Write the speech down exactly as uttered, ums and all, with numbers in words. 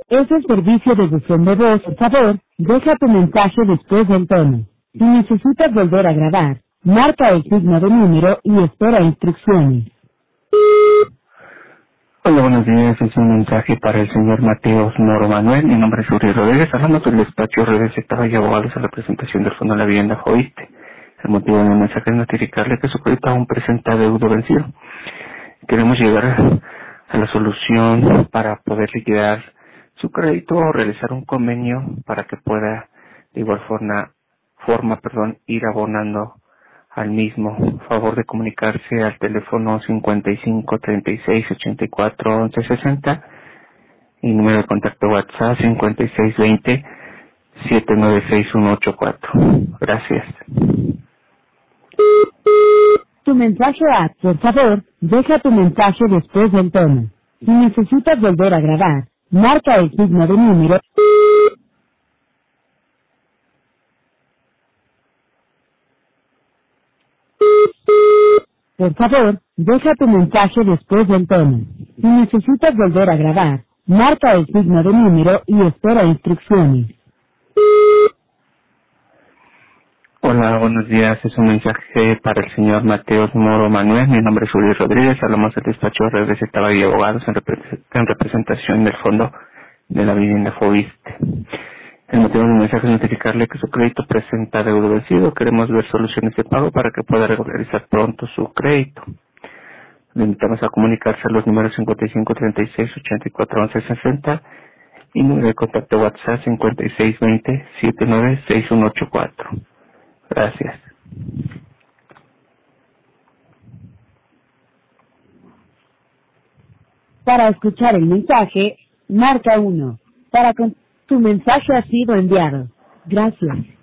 Es el servicio de buzón de voz. Por favor, deja tu mensaje después del tono. Si necesitas volver a grabar, marca el signo de número y espera instrucciones. Hola, buenos días. Es un mensaje para el señor Mateos Moro Manuel. Mi nombre es Uri Rodríguez. Hablamos del despacho Redes Sector y Abogados a la presentación del Fondo de la Vivienda Foiste. El motivo de mi mensaje es notificarle que su crédito aún presenta deuda vencido. Queremos llegar a, a la solución para poder liquidar su crédito o realizar un convenio para que pueda de igual forma, forma perdón, ir abonando al mismo. Favor de comunicarse al teléfono cincuenta y cinco, treinta y seis, ochenta y cuatro, once, sesenta y número de contacto WhatsApp cincuenta y seis, veinte, setenta y nueve sesenta y uno ochenta y cuatro. Gracias. Tu mensaje a, por favor, deja tu mensaje después del tono. Si necesitas volver a grabar, marca el signo de número. Por favor, deja tu mensaje después del tono. Si necesitas volver a grabar, marca el signo de número y espera instrucciones. Hola, buenos días. Es un mensaje para el señor Mateos Moro Manuel. Mi nombre es Uri Rodríguez. Hablamos del despacho de Redes Sector y Abogados en, repre- en representación del Fondo de la Vivienda Foiste. El motivo de mi mensaje es notificarle que su crédito presenta deuda vencido. Queremos ver soluciones de pago para que pueda regularizar pronto su crédito. Le invitamos a comunicarse a los números cincuenta y cinco, treinta y seis, ochenta y cuatro, once, sesenta y número de contacto WhatsApp cincuenta y seis, veinte, setenta y nueve sesenta y uno ochenta y cuatro. Gracias. Para escuchar el mensaje, marca uno. Para con... Tu mensaje ha sido enviado. Gracias.